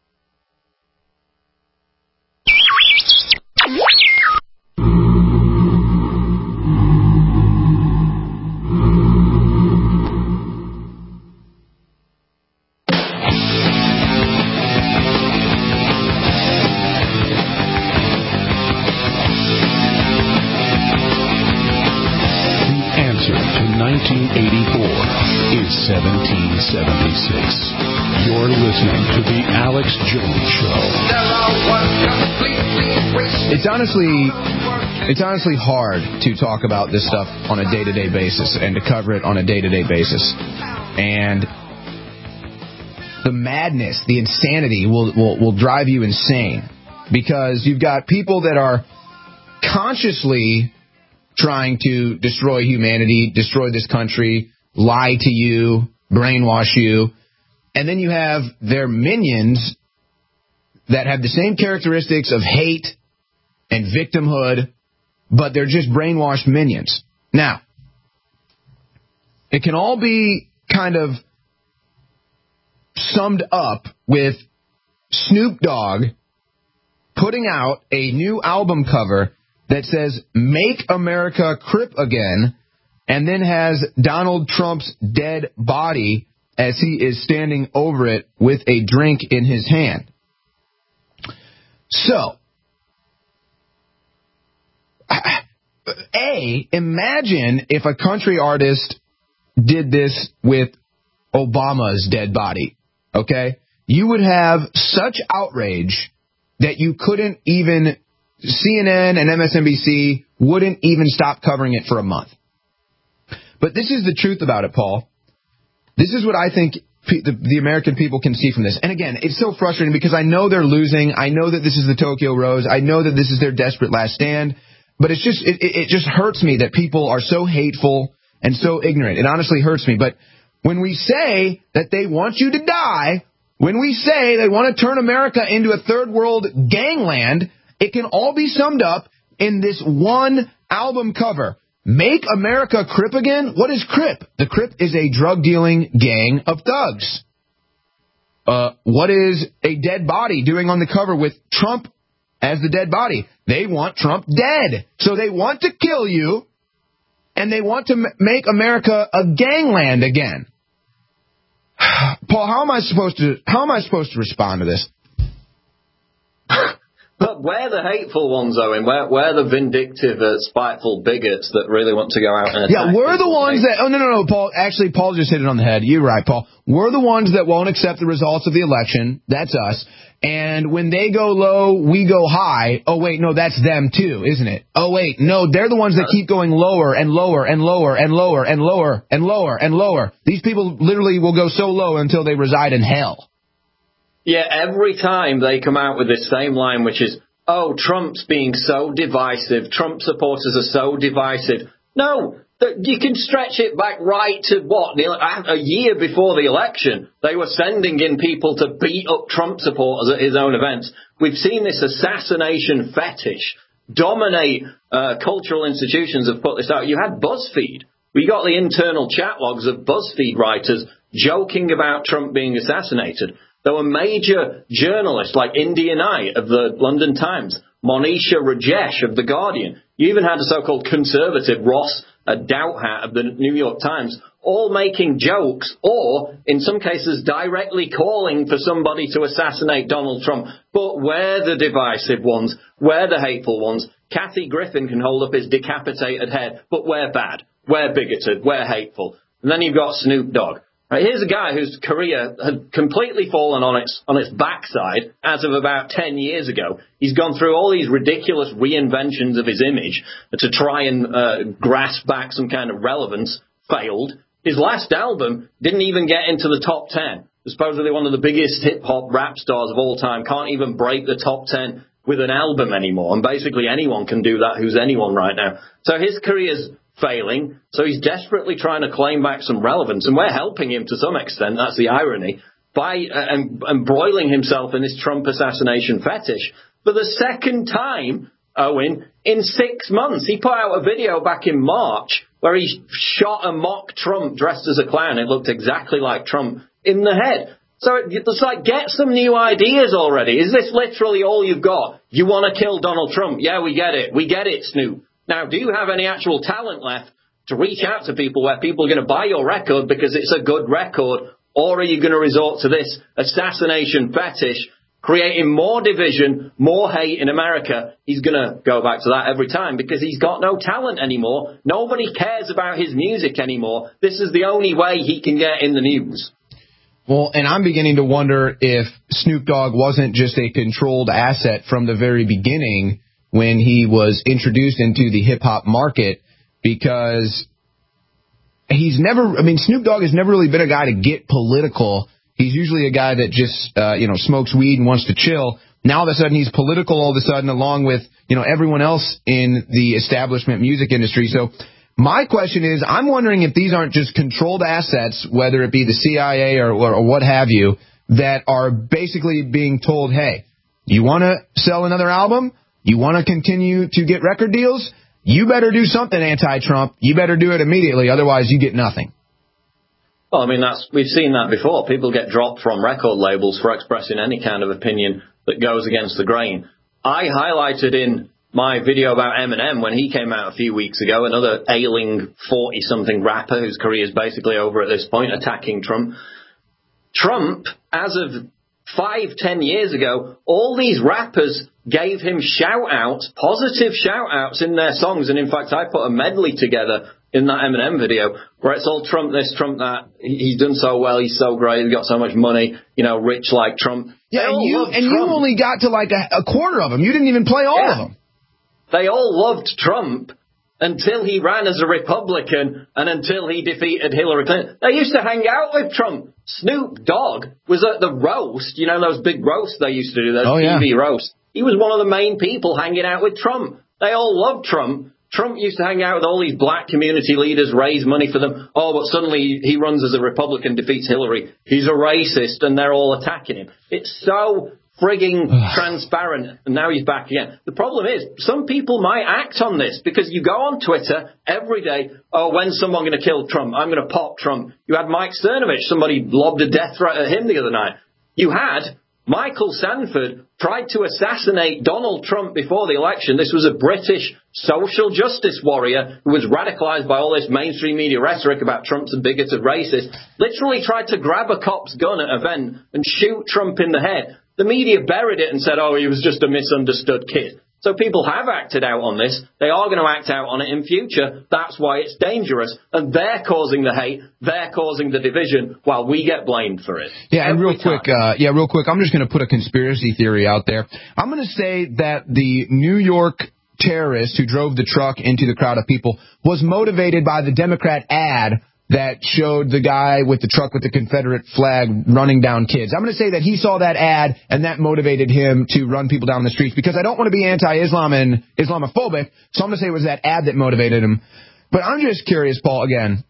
nineteen eighty-four is seventeen seventy-six. You're listening to The Alex Jones Show. It's honestly, it's honestly hard to talk about this stuff on a day-to-day basis and to cover it on a day-to-day basis. And the madness, the insanity will, will, will drive you insane, because you've got people that are consciously trying to destroy humanity, destroy this country, lie to you, brainwash you. And then you have their minions that have the same characteristics of hate and victimhood, but they're just brainwashed minions. Now, it can all be kind of summed up with Snoop Dogg putting out a new album cover that says, "Make America Crip Again," and then has Donald Trump's dead body as he is standing over it with a drink in his hand. So, A, imagine if a country artist did this with Obama's dead body, okay? You would have such outrage that you couldn't even, C N N and M S N B C wouldn't even stop covering it for a month. But this is the truth about it, Paul. This is what I think pe- the, the American people can see from this. And again, it's so frustrating because I know they're losing. I know that this is the Tokyo Rose. I know that this is their desperate last stand. But it's just, it, it just hurts me that people are so hateful and so ignorant. It honestly hurts me. But when we say that they want you to die, when we say they want to turn America into a third world gangland, it can all be summed up in this one album cover. Make America Crip Again? What is Crip? The Crip is a drug-dealing gang of thugs. Uh, what is a dead body doing on the cover with Trump as the dead body? They want Trump dead. So they want to kill you, and they want to m- make America a gangland again. Paul, how am I supposed to how am I supposed to respond to this? But we're the hateful ones, Owen. We're, we're the vindictive, uh, spiteful bigots that really want to go out and attack. Yeah, we're the ones that... Oh, no, no, no, Paul. Actually, Paul just hit it on the head. You're right, Paul. We're the ones that won't accept the results of the election. That's us. And when they go low, we go high. Oh, wait, no, that's them too, isn't it? Oh, wait, no, they're the ones that keep going lower and lower and lower and lower and lower and lower and lower. These people literally will go so low until they reside in hell. Yeah, every time they come out with this same line, which is, oh, Trump's being so divisive, Trump supporters are so divisive. No, you can stretch it back right to what? A year before the election, they were sending in people to beat up Trump supporters at his own events. We've seen this assassination fetish dominate uh, cultural institutions have put this out. You had BuzzFeed. We got the internal chat logs of BuzzFeed writers joking about Trump being assassinated. There were major journalists like India Knight of the London Times, Monisha Rajesh of The Guardian. You even had a so-called conservative, Ross a Doubthat of the New York Times, all making jokes or, in some cases, directly calling for somebody to assassinate Donald Trump. But we're the divisive ones. We're the hateful ones. Kathy Griffin can hold up his decapitated head, but we're bad. We're bigoted. We're hateful. And then you've got Snoop Dogg. Right, here's a guy whose career had completely fallen on its on its backside as of about ten years ago. He's gone through all these ridiculous reinventions of his image to try and uh, grasp back some kind of relevance. Failed. His last album didn't even get into the top ten. Supposedly one of the biggest hip-hop rap stars of all time can't even break the top ten with an album anymore. And basically anyone can do that who's anyone right now. So his career's failing, so he's desperately trying to claim back some relevance, and we're helping him to some extent, that's the irony, by uh, embroiling himself in this Trump assassination fetish. For the second time, Owen, in six months, he put out a video back in March where he shot a mock Trump dressed as a clown. It looked exactly like Trump in the head. So it's like, get some new ideas already. Is this literally all you've got? You want to kill Donald Trump? Yeah, we get it. We get it, Snoop. Now, do you have any actual talent left to reach out to people where people are going to buy your record because it's a good record, or are you going to resort to this assassination fetish, creating more division, more hate in America? He's going to go back to that every time because he's got no talent anymore. Nobody cares about his music anymore. This is the only way he can get in the news. Well, and I'm beginning to wonder if Snoop Dogg wasn't just a controlled asset from the very beginning when he was introduced into the hip-hop market, because he's never, I mean, Snoop Dogg has never really been a guy to get political. He's usually a guy that just, uh, you know, smokes weed and wants to chill. Now all of a sudden he's political all of a sudden, along with, you know, everyone else in the establishment music industry. So my question is, I'm wondering if these aren't just controlled assets, whether it be the C I A or, or, or what have you, that are basically being told, hey, You want to sell another album? You want to continue to get record deals? You better do something anti-Trump. You better do it immediately, otherwise you get nothing. Well, I mean, that's we've seen that before. People get dropped from record labels for expressing any kind of opinion that goes against the grain. I highlighted in my video about Eminem when he came out a few weeks ago, another ailing forty-something rapper whose career is basically over at this point, attacking Trump. Trump, as of five, ten years ago, all these rappers gave him shout-outs, positive shout-outs in their songs. And in fact, I put a medley together in that Eminem video where it's all Trump this, Trump that. He's done so well, he's so great, he's got so much money, you know, rich like Trump. Yeah, and you and Trump. You only got to like a, a quarter of them. You didn't even play all yeah. of them. They all loved Trump until he ran as a Republican and until he defeated Hillary Clinton. They used to hang out with Trump. Snoop Dogg was at the roast, you know, those big roasts they used to do, those oh, yeah. T V roasts. He was one of the main people hanging out with Trump. They all loved Trump. Trump used to hang out with all these black community leaders, raise money for them. Oh, but suddenly he runs as a Republican, defeats Hillary. He's a racist, and they're all attacking him. It's so frigging transparent, and now he's back again. The problem is, some people might act on this, because you go on Twitter every day, oh, when's someone going to kill Trump? I'm going to pop Trump. You had Mike Cernovich, somebody lobbed a death threat at him the other night. You had Michael Sanford tried to assassinate Donald Trump before the election. This was a British social justice warrior who was radicalized by all this mainstream media rhetoric about Trump's a bigoted racist, literally tried to grab a cop's gun at an event and shoot Trump in the head. The media buried it and said, oh, he was just a misunderstood kid. So people have acted out on this. They are going to act out on it in future. That's why it's dangerous. And they're causing the hate. They're causing the division while we get blamed for it. Yeah, and Every real time. quick, uh, yeah, real quick, I'm just going to put a conspiracy theory out there. I'm going to say that the New York terrorist who drove the truck into the crowd of people was motivated by the Democrat ad that showed the guy with the truck with the Confederate flag running down kids. I'm going to say that he saw that ad and that motivated him to run people down the streets, because I don't want to be anti-Islam and Islamophobic, so I'm going to say it was that ad that motivated him. But I'm just curious, Paul, again,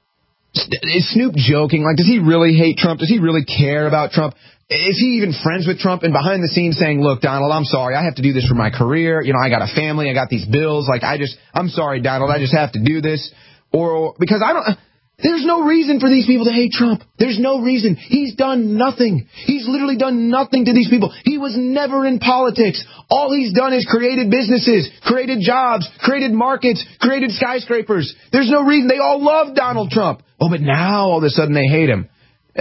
is Snoop joking? Like, does he really hate Trump? Does he really care about Trump? Is he even friends with Trump and behind the scenes saying, look, Donald, I'm sorry, I have to do this for my career. You know, I got a family, I got these bills. Like, I just, I'm sorry, Donald, I just have to do this. Or, because I don't... There's no reason for these people to hate Trump. There's no reason. He's done nothing. He's literally done nothing to these people. He was never in politics. All he's done is created businesses, created jobs, created markets, created skyscrapers. There's no reason. They all love Donald Trump. Oh, but now all of a sudden they hate him.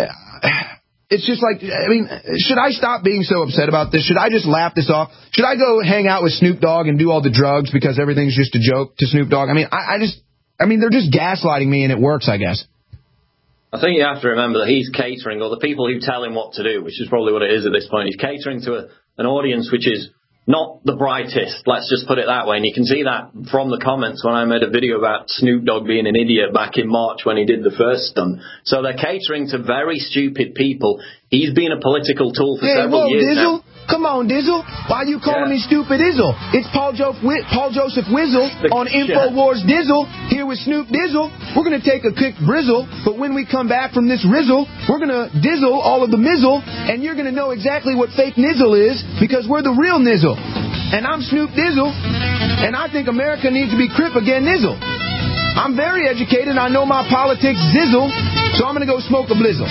It's just like, I mean, should I stop being so upset about this? Should I just laugh this off? Should I go hang out with Snoop Dogg and do all the drugs because everything's just a joke to Snoop Dogg? I mean, I, I just... I mean, they're just gaslighting me, and it works, I guess. I think you have to remember that he's catering, or the people who tell him what to do, which is probably what it is at this point. He's catering to a, an audience which is not the brightest, let's just put it that way. And you can see that from the comments when I made a video about Snoop Dogg being an idiot back in March when he did the first stunt. So they're catering to very stupid people. He's been a political tool for hey, several whoa, years Dizzle? now. Come on, Dizzle. Why are you calling yeah. me stupid Izzle? It's Paul, jo- Paul Joseph Wizzle on InfoWars Dizzle, here with Snoop Dizzle. We're going to take a quick brizzle, but when we come back from this rizzle, we're going to dizzle all of the mizzle, and you're going to know exactly what fake nizzle is, because we're the real nizzle. And I'm Snoop Dizzle, and I think America needs to be crip again nizzle. I'm very educated, I know my politics zizzle, so I'm going to go smoke a blizzle.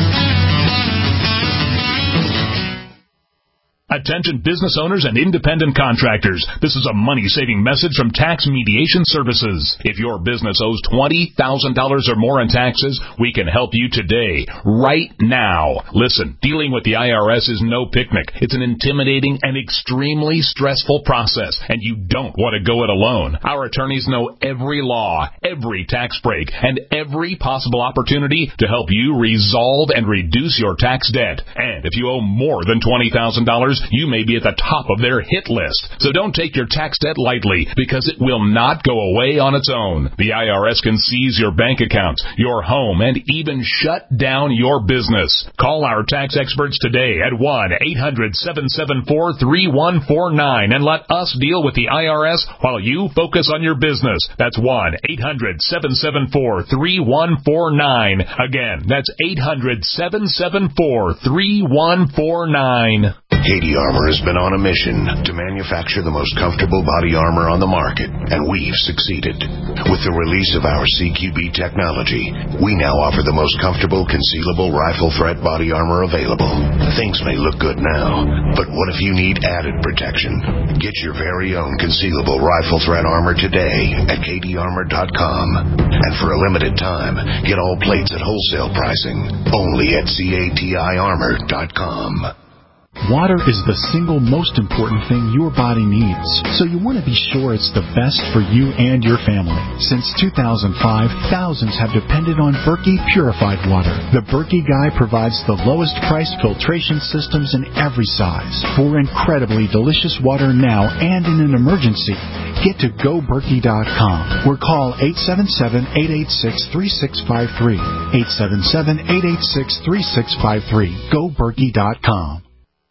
Attention business owners and independent contractors. This is a money-saving message from Tax Mediation Services. If your business owes twenty thousand dollars or more in taxes, we can help you today, right now. Listen, dealing with the I R S is no picnic. It's an intimidating and extremely stressful process, and you don't want to go it alone. Our attorneys know every law, every tax break, and every possible opportunity to help you resolve and reduce your tax debt. And if you owe more than twenty thousand dollars, you may be at the top of their hit list. So don't take your tax debt lightly, because it will not go away on its own. The I R S can seize your bank accounts, your home, and even shut down your business. Call our tax experts today at one eight hundred seven seven four three one four nine and let us deal with the I R S while you focus on your business. That's one eight hundred seven seven four three one four nine. Again, that's eight hundred seven seven four three one four nine. Haiti Armor has been on a mission to manufacture the most comfortable body armor on the market, and we've succeeded. With the release of our C Q B technology, we now offer the most comfortable concealable rifle threat body armor available. Things may look good now, but what if you need added protection? Get your very own concealable rifle threat armor today at K D armor dot com. And for a limited time, get all plates at wholesale pricing only at C A T I armor dot com. Water is the single most important thing your body needs, so you want to be sure it's the best for you and your family. Since two thousand five, thousands have depended on Berkey Purified Water. The Berkey Guy provides the lowest priced filtration systems in every size for incredibly delicious water now and in an emergency. Get to go berkey dot com or call eight seven seven, eight eight six, three six five three. eight seven seven, eight eight six, three six five three. go berkey dot com.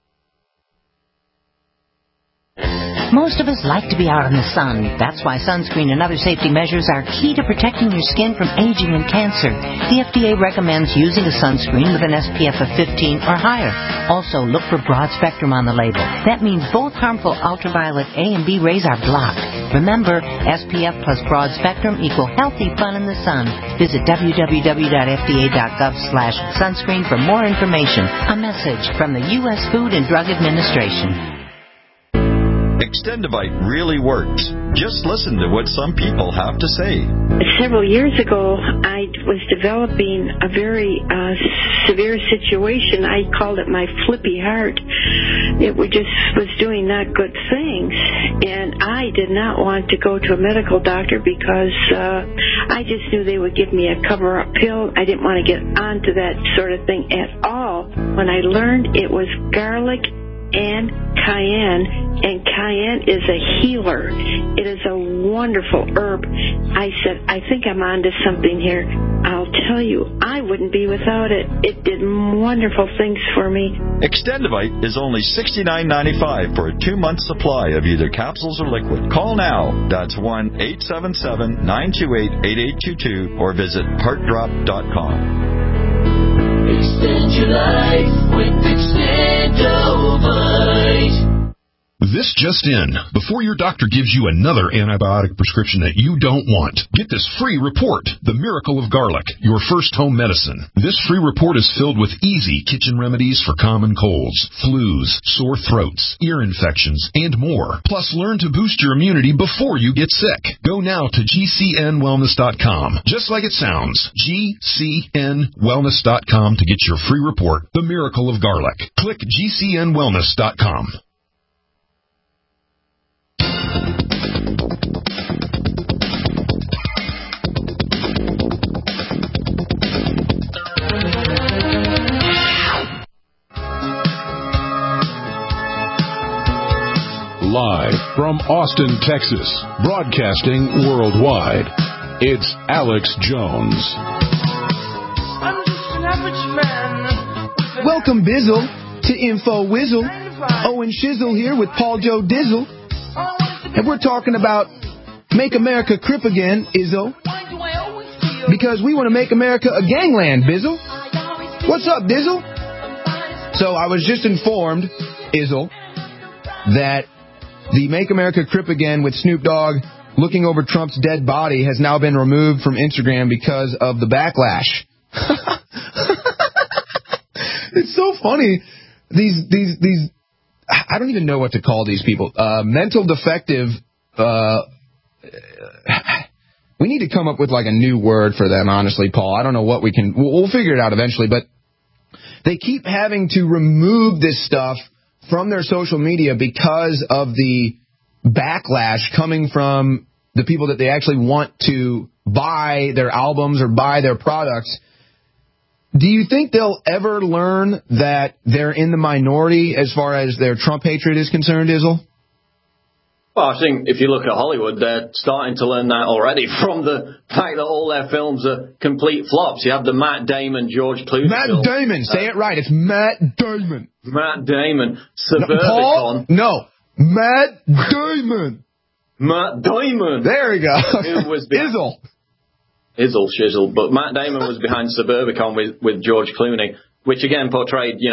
Most of us like to be out in the sun. That's why sunscreen and other safety measures are key to protecting your skin from aging and cancer. The F D A recommends using a sunscreen with an S P F of fifteen or higher. Also, look for broad spectrum on the label. That means both harmful ultraviolet A and B rays are blocked. Remember, S P F plus broad spectrum equal healthy fun in the sun. Visit w w w dot f d a dot gov slash sunscreen for more information. A message from the U S Food and Drug Administration. Extendivite really works. Just listen to what some people have to say. Several years ago, I was developing a very uh, severe situation. I called it my flippy heart. It was just was doing not good things, and I did not want to go to a medical doctor because uh, I just knew they would give me a cover-up pill. I didn't want to get onto that sort of thing at all. When I learned it was garlic and cayenne, and cayenne is a healer. It is a wonderful herb. I said, I think I'm onto something here. I'll tell you, I wouldn't be without it. It did wonderful things for me. Extendivite is only sixty-nine ninety-five for a two-month supply of either capsules or liquid. Call now. That's one eight seven seven, nine two eight, eight eight two two or visit heart drop dot com. Extend your life with Extendovite. This just in. Before your doctor gives you another antibiotic prescription that you don't want, get this free report, The Miracle of Garlic, your first home medicine. This free report is filled with easy kitchen remedies for common colds, flus, sore throats, ear infections, and more. Plus, learn to boost your immunity before you get sick. Go now to G C N wellness dot com. Just like it sounds, G C N wellness dot com to get your free report, The Miracle of Garlic. Click G C N wellness dot com. Live from Austin, Texas, broadcasting worldwide, it's Alex Jones. I'm just an average man. Welcome, Bizzle, to Info Wizzle. Owen Shizzle here with Paul Joe Dizzle. And we're talking about Make America Crip Again, Izzo. Because we want to make America a gangland, Bizzle. What's up, Dizzle? So I was just informed, Izzle, that the Make America Crip Again with Snoop Dogg looking over Trump's dead body has now been removed from Instagram because of the backlash. It's so funny. These, these, these, I don't even know what to call these people. Uh, mental defective, uh, we need to come up with like a new word for them, honestly, Paul. I don't know what we can, we'll, we'll figure it out eventually, but they keep having to remove this stuff from their social media because of the backlash coming from the people that they actually want to buy their albums or buy their products. Do you think they'll ever learn that they're in the minority as far as their Trump hatred is concerned, Izzle? Well, I think if you look at Hollywood, they're starting to learn that already from the fact that all their films are complete flops. You have the Matt Damon, George Clooney Matt film. Damon, say it right. It's Matt Damon. Matt Damon. Suburbicon. No, Paul? No, Matt Damon. Matt Damon. There we go. Who was behind, Izzle. Izzle, shizzle. But Matt Damon was behind Suburbicon with, with George Clooney, which again portrayed, you know,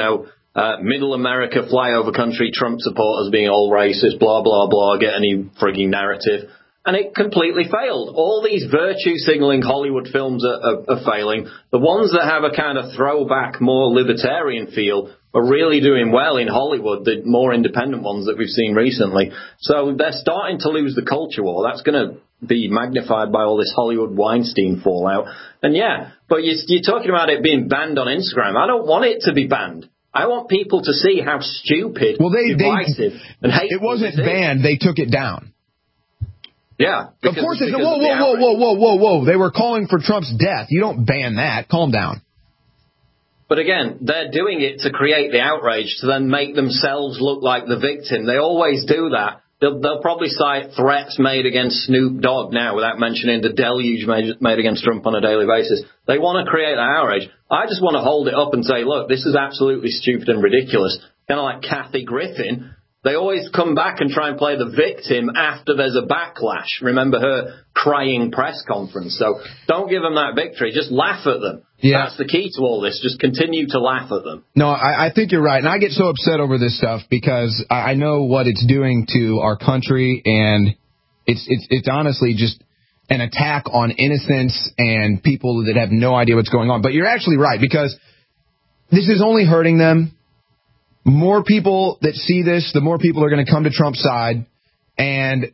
uh, middle America, flyover country, Trump supporters being all racist, blah, blah, blah, get any frigging narrative. And it completely failed. All these virtue-signaling Hollywood films are, are, are failing. The ones that have a kind of throwback, more libertarian feel are really doing well in Hollywood, the more independent ones that we've seen recently. So they're starting to lose the culture war. That's going to be magnified by all this Hollywood Weinstein fallout. And yeah, but you're, you're talking about it being banned on Instagram. I don't want it to be banned. I want people to see how stupid, well, they, divisive, they, and hateful it wasn't this banned. is. They took it down. Yeah. Of course it's... Whoa, whoa, whoa, whoa, whoa, whoa, whoa. They were calling for Trump's death. You don't ban that. Calm down. But again, they're doing it to create the outrage, to then make themselves look like the victim. They always do that. They'll, they'll probably cite threats made against Snoop Dogg now without mentioning the deluge made, made against Trump on a daily basis. They want to create that outrage. I just want to hold it up and say, look, this is absolutely stupid and ridiculous. Kind of like Kathy Griffin. They always come back and try and play the victim after there's a backlash. Remember her crying press conference. So don't give them that victory. Just laugh at them. Yeah. That's the key to all this. Just continue to laugh at them. No, I, I think you're right. And I get so upset over this stuff because I know what it's doing to our country. And it's it's it's honestly just an attack on innocence and people that have no idea what's going on. But you're actually right, because this is only hurting them. More people that see this, the more people are going to come to Trump's side. And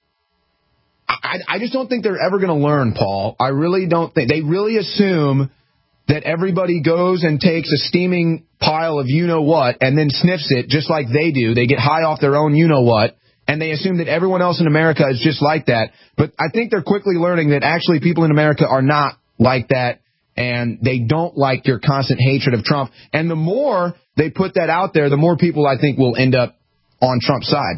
I, I just don't think they're ever going to learn, Paul. I really don't think. They really assume that everybody goes and takes a steaming pile of you-know-what and then sniffs it just like they do. They get high off their own you-know-what, and they assume that everyone else in America is just like that. But I think they're quickly learning that actually people in America are not like that, and they don't like your constant hatred of Trump. And the more they put that out there, the more people, I think, will end up on Trump's side.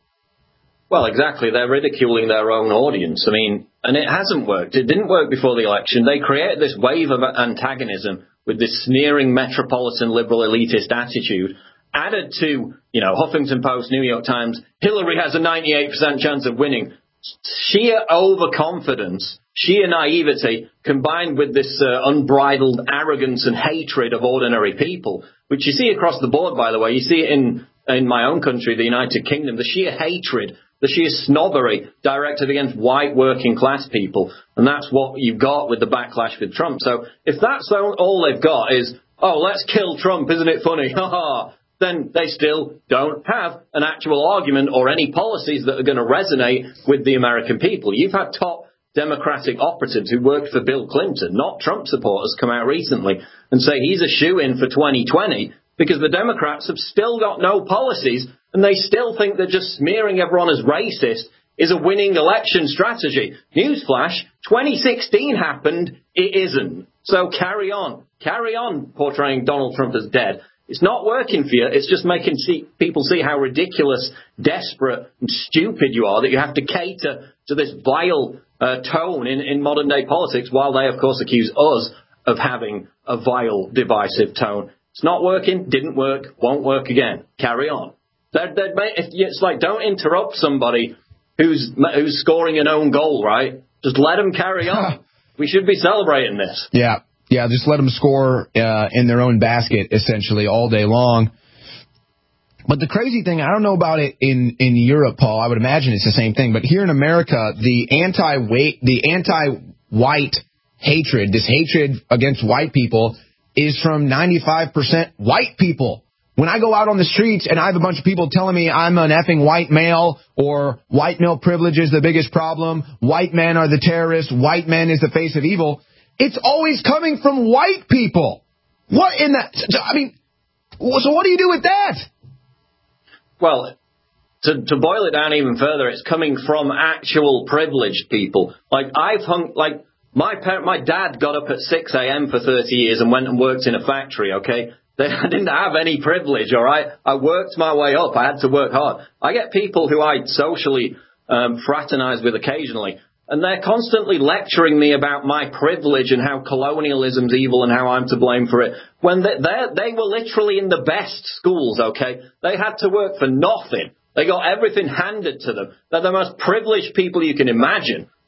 Well, exactly. They're ridiculing their own audience. I mean, and it hasn't worked. It didn't work before the election. They created this wave of antagonism with this sneering metropolitan liberal elitist attitude, added to, you know, Huffington Post, New York Times, Hillary has a ninety-eight percent chance of winning. Sheer overconfidence, sheer naivety, combined with this uh, unbridled arrogance and hatred of ordinary people, which you see across the board, by the way. You see it in, in my own country, the United Kingdom, the sheer hatred, the sheer snobbery directed against white working class people. And that's what you've got with the backlash with Trump. So if that's all they've got is, oh, let's kill Trump, isn't it funny? Ha ha. Then they still don't have an actual argument or any policies that are going to resonate with the American people. You've had top Democratic operatives who worked for Bill Clinton, not Trump supporters, come out recently and say he's a shoo-in for twenty twenty because the Democrats have still got no policies and they still think that just smearing everyone as racist is a winning election strategy. Newsflash, twenty sixteen happened, it isn't. So carry on. Carry on portraying Donald Trump as dead. It's not working for you. It's just making see, people see how ridiculous, desperate, and stupid you are that you have to cater to this vile uh, tone in, in modern-day politics, while they, of course, accuse us of having a vile, divisive tone. It's not working, didn't work, won't work again. Carry on. They're, they're, it's like, don't interrupt somebody who's who's scoring an own goal, right? Just let them carry on. We should be celebrating this. Yeah. Yeah, just let them score uh, in their own basket, essentially, all day long. But the crazy thing, I don't know about it in, in Europe, Paul. I would imagine it's the same thing. But here in America, the anti-white, the anti-white hatred, this hatred against white people, is from ninety-five percent white people. When I go out on the streets and I have a bunch of people telling me I'm an effing white male, or white male privilege is the biggest problem, white men are the terrorists, white men is the face of evil, it's always coming from white people. What in that? I mean, so what do you do with that? Well, to, to boil it down even further, it's coming from actual privileged people. Like I've hung, like my parent, my dad got up at six a.m. for thirty years and went and worked in a factory. Okay, they, I didn't have any privilege. All right, I worked my way up. I had to work hard. I get people who I socially um, fraternize with occasionally. And they're constantly lecturing me about my privilege and how colonialism's evil and how I'm to blame for it. When they they were literally in the best schools, okay? They had to work for nothing. They got everything handed to them. They're the most privileged people you can imagine.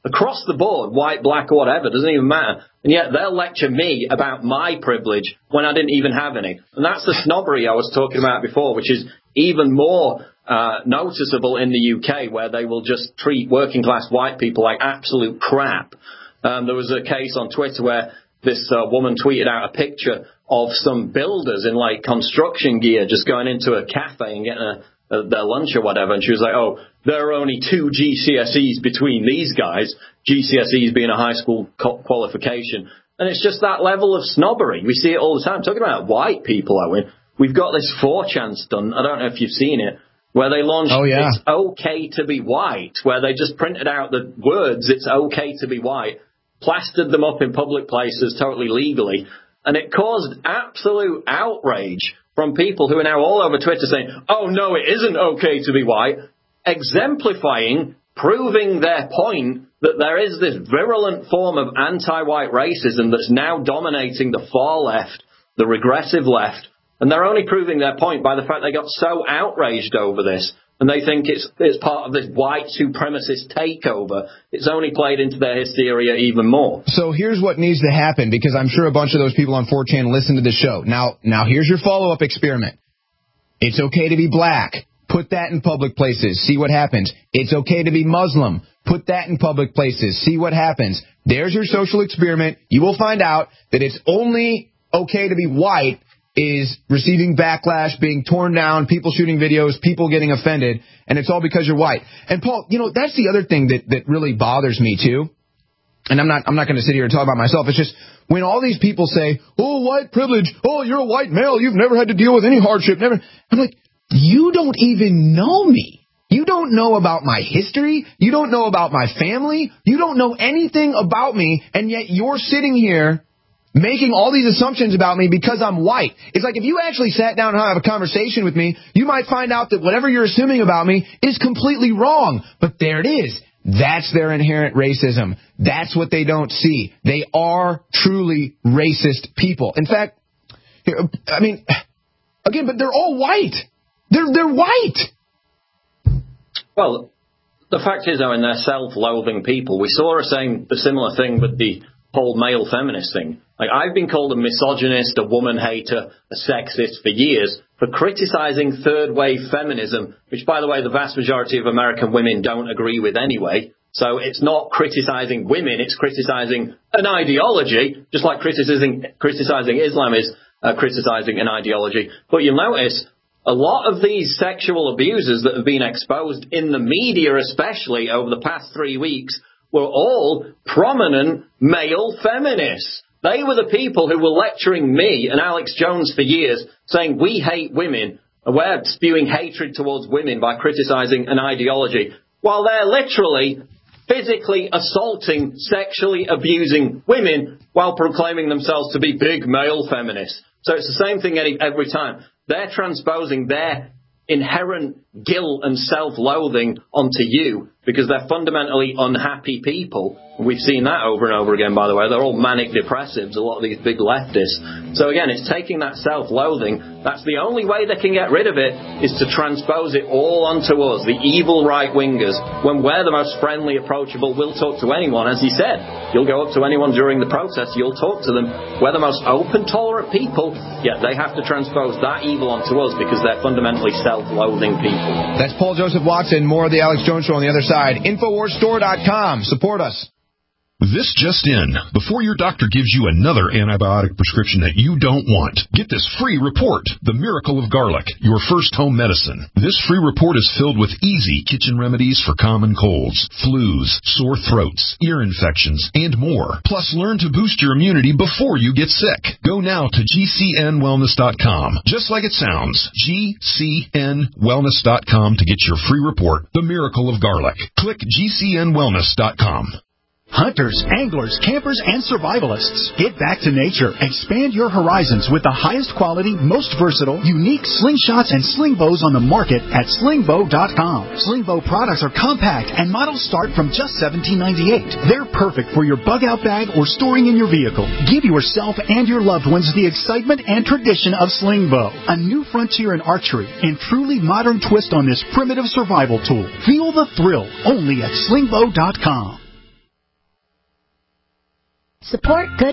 across the board, white, black, or whatever, doesn't even matter. And yet they'll lecture me about my privilege when I didn't even have any. And that's the snobbery I was talking about before, which is even more uh, noticeable in the U K, where they will just treat working class white people like absolute crap. Um, there was a case on Twitter where this uh, woman tweeted out a picture of some builders in like construction gear just going into a cafe and getting a, a, their lunch or whatever. And she was like, oh, there are only two G C S Es between these guys, G C S Es being a high school co- qualification. And it's just that level of snobbery. We see it all the time. Talking about white people, Owen, we've got this four chan stunt. I don't know if you've seen it, where they launched oh, yeah. It's okay to be white, where they just printed out the words, it's okay to be white, plastered them up in public places totally legally, and it caused absolute outrage from people who are now all over Twitter saying, oh, no, it isn't okay to be white, exemplifying, proving their point that there is this virulent form of anti-white racism that's now dominating the far left, the regressive left, and they're only proving their point by the fact they got so outraged over this. And they think it's it's part of this white supremacist takeover. It's only played into their hysteria even more. So here's what needs to happen, because I'm sure a bunch of those people on four chan listen to the show. Now, now here's your follow-up experiment. It's okay to be black. Put that in public places. See what happens. It's okay to be Muslim. Put that in public places. See what happens. There's your social experiment. You will find out that it's only okay to be white is receiving backlash, being torn down, people shooting videos, people getting offended, and it's all because you're white. And Paul, you know, that's the other thing that, that really bothers me too. And I'm not I'm not going to sit here and talk about myself. It's just when all these people say, oh, white privilege, oh, you're a white male, you've never had to deal with any hardship, never. I'm like, you don't even know me. You don't know about my history. You don't know about my family. You don't know anything about me, and yet you're sitting here making all these assumptions about me because I'm white. It's like if you actually sat down and have a conversation with me, you might find out that whatever you're assuming about me is completely wrong. But there it is. That's their inherent racism. That's what they don't see. They are truly racist people. In fact, I mean, again, but they're all white. They're they're white. Well, the fact is, though, in they're self-loathing people. We saw a same a similar thing with the whole male feminist thing. Like, I've been called a misogynist, a woman hater, a sexist for years for criticizing third-wave feminism, which, by the way, the vast majority of American women don't agree with anyway. So it's not criticizing women, it's criticizing an ideology, just like criticizing, criticizing Islam is uh, criticizing an ideology. But you'll notice a lot of these sexual abusers that have been exposed in the media, especially over the past three weeks, were all prominent male feminists. They were the people who were lecturing me and Alex Jones for years, saying we hate women, and we're spewing hatred towards women by criticizing an ideology, while they're literally physically assaulting, sexually abusing women while proclaiming themselves to be big male feminists. So it's the same thing every time. They're transposing their inherent guilt and self-loathing onto you because they're fundamentally unhappy people. We've seen that over and over again, by the way. They're all manic depressives, a lot of these big leftists. So again, it's taking that self-loathing. That's the only way they can get rid of it, is to transpose it all onto us, the evil right-wingers. When we're the most friendly, approachable, we'll talk to anyone. As he said, you'll go up to anyone during the protest, you'll talk to them. We're the most open, tolerant people, yet they have to transpose that evil onto us because they're fundamentally self-loathing people. That's Paul Joseph Watson. More of the Alex Jones Show on the other side. Infowars Store dot com. Support us. This just in. Before your doctor gives you another antibiotic prescription that you don't want, get this free report, The Miracle of Garlic, your first home medicine. This free report is filled with easy kitchen remedies for common colds, flus, sore throats, ear infections, and more. Plus, learn to boost your immunity before you get sick. Go now to G C N wellness dot com. Just like it sounds, G C N wellness dot com to get your free report, The Miracle of Garlic. Click G C N wellness dot com. Hunters, anglers, campers, and survivalists. Get back to nature. Expand your horizons with the highest quality, most versatile, unique slingshots and sling bows on the market at sling bow dot com. Sling bow products are compact and models start from just seventeen ninety-eight. They're perfect for your bug-out bag or storing in your vehicle. Give yourself and your loved ones the excitement and tradition of sling bow. A new frontier in archery and truly modern twist on this primitive survival tool. Feel the thrill only at sling bow dot com. Support good